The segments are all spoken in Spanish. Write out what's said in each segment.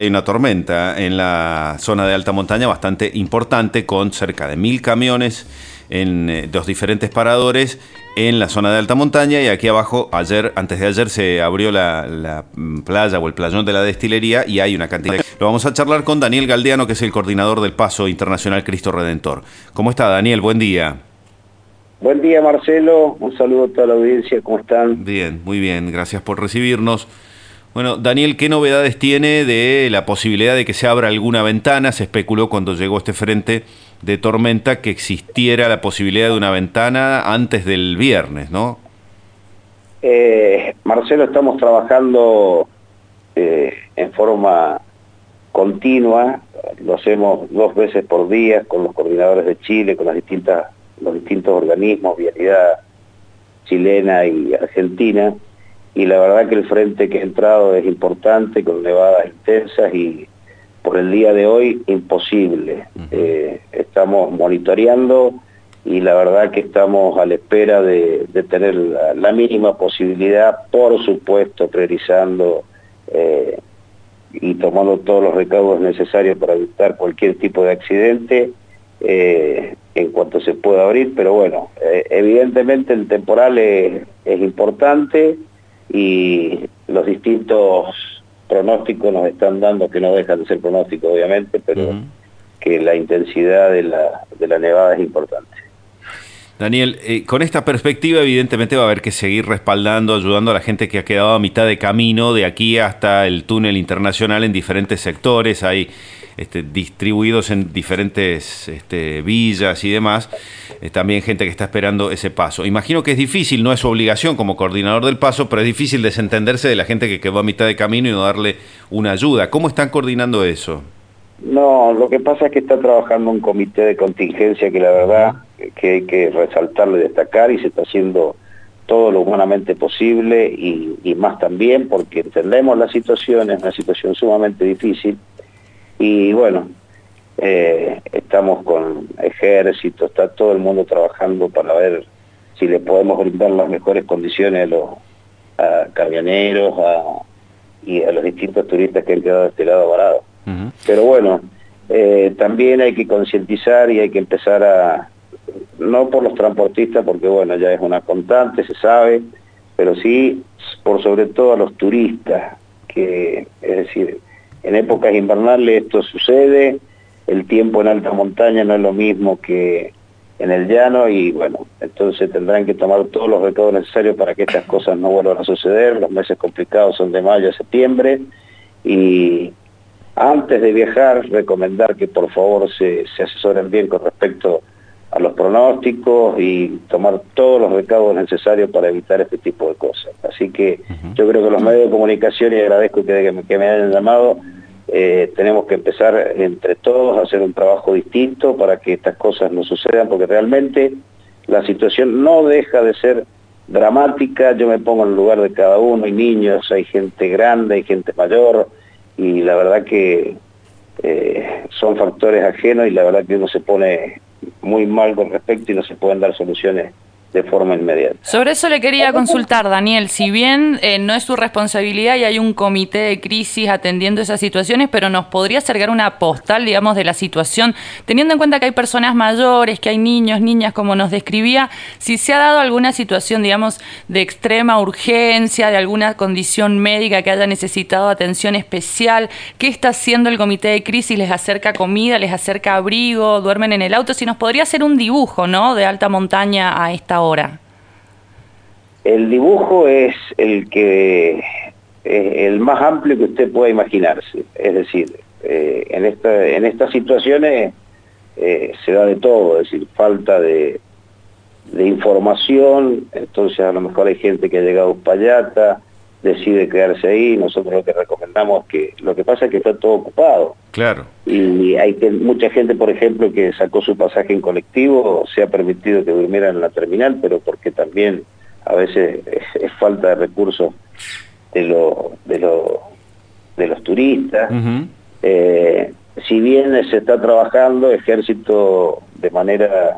Hay una tormenta en la zona de alta montaña bastante importante, con cerca de 1000 camiones en los diferentes paradores en la zona de alta montaña. Y aquí abajo, antes de ayer, se abrió la playa o el playón de la destilería y hay una cantidad. Lo vamos a charlar con Daniel Galdeano, que es el coordinador del Paso Internacional Cristo Redentor. ¿Cómo está, Daniel? Buen día. Buen día, Marcelo. Un saludo a toda la audiencia. ¿Cómo están? Bien, muy bien. Gracias por recibirnos. Bueno, Daniel, ¿qué novedades tiene de la posibilidad de que se abra alguna ventana? Se especuló cuando llegó este frente de tormenta que existiera la posibilidad de una ventana antes del viernes, ¿no? Marcelo, estamos trabajando en forma continua. Lo hacemos 2 veces por día con los coordinadores de Chile, con los distintos organismos, Vialidad chilena y argentina. Y la verdad que el frente que ha entrado es importante, con nevadas intensas, y por el día de hoy imposible. Estamos monitoreando y la verdad que estamos a la espera de tener la mínima posibilidad, por supuesto priorizando y tomando todos los recaudos necesarios para evitar cualquier tipo de accidente en cuanto se pueda abrir. Pero bueno, evidentemente el temporal es importante, y los distintos pronósticos nos están dando, que no dejan de ser pronósticos obviamente, pero que la intensidad de la nevada es importante. Daniel, con esta perspectiva evidentemente va a haber que seguir respaldando, ayudando a la gente que ha quedado a mitad de camino de aquí hasta el túnel internacional en diferentes sectores. Hay distribuidos en diferentes villas y demás. También gente que está esperando ese paso. Imagino que es difícil, no es su obligación como coordinador del paso, pero es difícil desentenderse de la gente que quedó a mitad de camino y no darle una ayuda. ¿Cómo están coordinando eso? No, lo que pasa es que está trabajando un comité de contingencia que la verdad que hay que resaltarlo y destacar, y se está haciendo todo lo humanamente posible y más también, porque entendemos la situación, es una situación sumamente difícil. Y bueno, estamos con ejército, está todo el mundo trabajando para ver si le podemos brindar las mejores condiciones a camioneros y a los distintos turistas que han quedado de este lado varados. Pero bueno, también hay que concientizar y hay que empezar no por los transportistas, porque bueno, ya es una constante, se sabe, pero sí por sobre todo a los turistas, que es decir, en épocas invernales esto sucede, el tiempo en alta montaña no es lo mismo que en el llano, y bueno, entonces tendrán que tomar todos los recaudos necesarios para que estas cosas no vuelvan a suceder. Los meses complicados son de mayo a septiembre, y antes de viajar recomendar que por favor se asesoren bien con respecto a los pronósticos y tomar todos los recaudos necesarios para evitar este tipo de cosas. Así que yo creo que los medios de comunicación, y agradezco que me hayan llamado, tenemos que empezar entre todos a hacer un trabajo distinto para que estas cosas no sucedan, porque realmente la situación no deja de ser dramática. Yo me pongo en el lugar de cada uno, hay niños, hay gente grande, hay gente mayor, y la verdad que son factores ajenos, y la verdad que uno se pone muy mal con respecto y no se pueden dar soluciones de forma inmediata. Sobre eso le quería consultar, Daniel, si bien no es su responsabilidad y hay un comité de crisis atendiendo esas situaciones, pero nos podría acercar una postal, digamos, de la situación, teniendo en cuenta que hay personas mayores, que hay niños, niñas, como nos describía, si se ha dado alguna situación, digamos, de extrema urgencia, de alguna condición médica que haya necesitado atención especial. ¿Qué está haciendo el comité de crisis? ¿Les acerca comida, les acerca abrigo, duermen en el auto? Si nos podría hacer un dibujo, ¿no?, de alta montaña a esta hora. El dibujo es el más amplio que usted pueda imaginarse. Es decir, en estas situaciones se da de todo, es decir, falta de información. Entonces a lo mejor hay gente que ha llegado a Uspallata, decide quedarse ahí. Nosotros lo que recomendamos es que, lo que pasa es que está todo ocupado. Claro. Y hay mucha gente, por ejemplo, que sacó su pasaje en colectivo, se ha permitido que durmieran en la terminal, pero porque también a veces es falta de recursos de los turistas. Si bien se está trabajando, Ejército de manera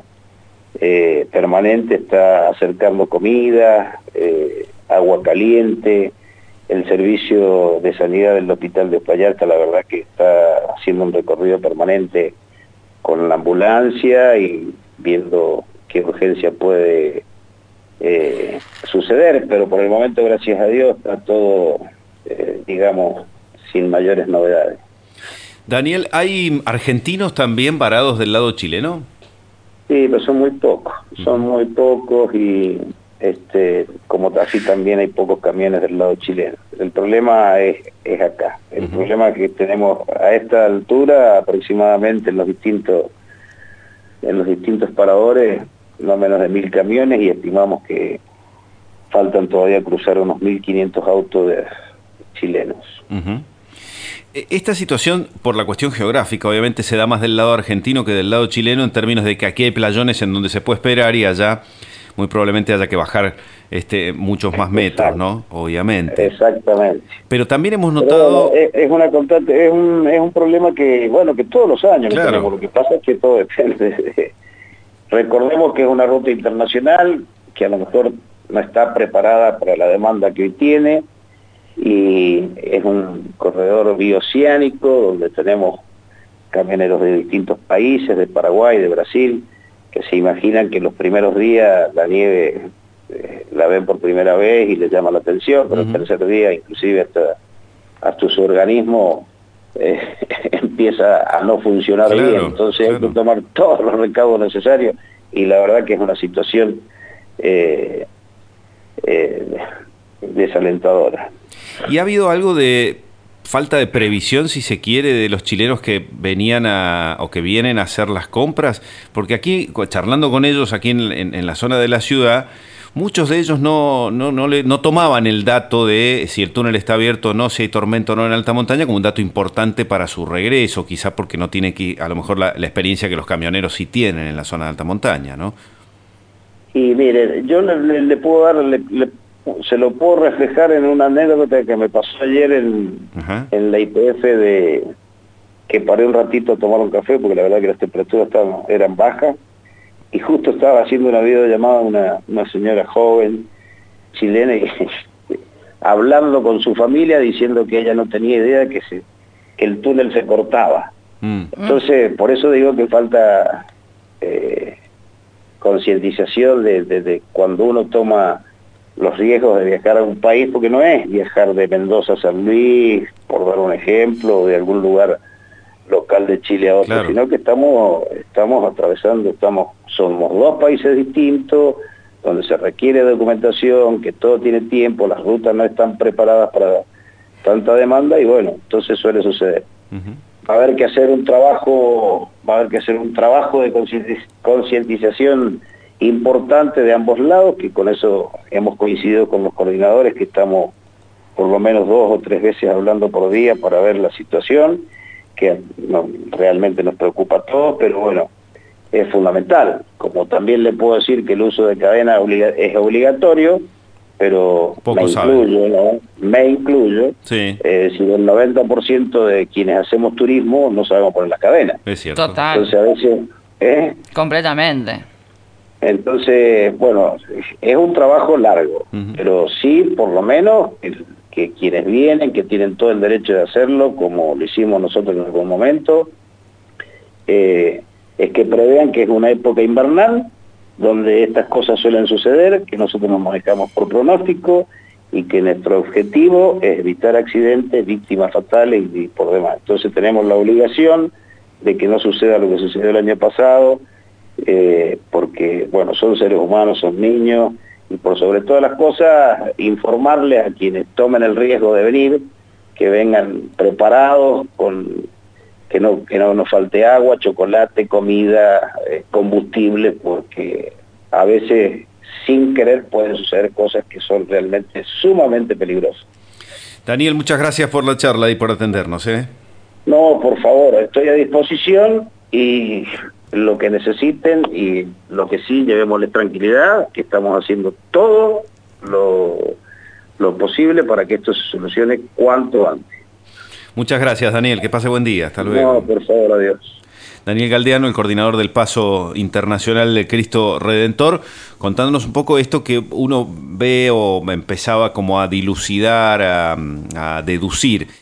permanente está acercando comida, agua caliente, el servicio de sanidad del hospital de Uspallata, la verdad que está haciendo un recorrido permanente con la ambulancia y viendo qué urgencia puede suceder, pero por el momento, gracias a Dios, está todo, digamos, sin mayores novedades. Daniel, ¿hay argentinos también varados del lado chileno? Sí, pero son muy pocos y como así también hay pocos camiones del lado chileno. El problema es acá. El problema es que tenemos a esta altura aproximadamente en los distintos paradores no menos de 1000 camiones y estimamos que faltan todavía cruzar unos 1500 autos chilenos. Esta situación, por la cuestión geográfica, obviamente se da más del lado argentino que del lado chileno, en términos de que aquí hay playones en donde se puede esperar y allá muy probablemente haya que bajar muchos más metros, ¿no? Obviamente. Exactamente. Pero también hemos notado... es una constante, es un problema que, bueno, que todos los años claro. tenemos. Lo que pasa es que todo depende. Recordemos que es una ruta internacional que a lo mejor no está preparada para la demanda que hoy tiene, y es un corredor bioceánico donde tenemos camioneros de distintos países, de Paraguay, de Brasil, que se imaginan que los primeros días la nieve la ven por primera vez y les llama la atención, pero el tercer día inclusive hasta su organismo empieza a no funcionar bien, entonces hay que tomar todos los recaudos necesarios y la verdad que es una situación desalentadora. ¿Y ha habido algo de falta de previsión, si se quiere, de los chilenos que venían o que vienen a hacer las compras? Porque aquí, charlando con ellos aquí en la zona de la ciudad, muchos de ellos no tomaban el dato de si el túnel está abierto o no, si hay tormenta o no en alta montaña, como un dato importante para su regreso, quizá porque no tiene a lo mejor la experiencia que los camioneros sí tienen en la zona de alta montaña, ¿no? Y mire, yo le puedo dar... se lo puedo reflejar en una anécdota que me pasó ayer en la YPF, que paré un ratito a tomar un café porque la verdad que las temperaturas eran bajas y justo estaba haciendo una videollamada a una señora joven chilena y hablando con su familia diciendo que ella no tenía idea que el túnel se cortaba. Entonces, por eso digo que falta concientización de cuando uno toma los riesgos de viajar a un país, porque no es viajar de Mendoza a San Luis, por dar un ejemplo, o de algún lugar local de Chile a otro, sino que estamos atravesando, somos dos países distintos, donde se requiere documentación, que todo tiene tiempo, las rutas no están preparadas para tanta demanda, y bueno, entonces suele suceder. Va a haber que hacer un trabajo de concientización importante de ambos lados, que con eso hemos coincidido con los coordinadores, que estamos por lo menos 2 o 3 veces hablando por día para ver la situación, que realmente nos preocupa a todos, pero bueno, es fundamental. Como también le puedo decir que el uso de cadena es obligatorio, pero me incluyo, sí. Si el 90% de quienes hacemos turismo no sabemos poner las cadenas. Es cierto. Total. Entonces a veces... Completamente. Entonces, bueno, es un trabajo largo, pero sí, por lo menos, que quienes vienen, que tienen todo el derecho de hacerlo, como lo hicimos nosotros en algún momento, es que prevean que es una época invernal, donde estas cosas suelen suceder, que nosotros nos manejamos por pronóstico, y que nuestro objetivo es evitar accidentes, víctimas fatales y por demás. Entonces tenemos la obligación de que no suceda lo que sucedió el año pasado, porque, bueno, son seres humanos, son niños, y por sobre todas las cosas, informarles a quienes tomen el riesgo de venir, que vengan preparados, que no nos falte agua, chocolate, comida, combustible, porque a veces, sin querer, pueden suceder cosas que son realmente sumamente peligrosas. Daniel, muchas gracias por la charla y por atendernos, ¿eh? No, por favor, estoy a disposición y... lo que necesiten, y lo que sí, llevémosles tranquilidad, que estamos haciendo todo lo posible para que esto se solucione cuanto antes. Muchas gracias, Daniel, que pase buen día, hasta luego. No, por favor, adiós. Daniel Galdeano, el coordinador del Paso Internacional de Cristo Redentor, contándonos un poco esto que uno ve o empezaba como a dilucidar, a deducir.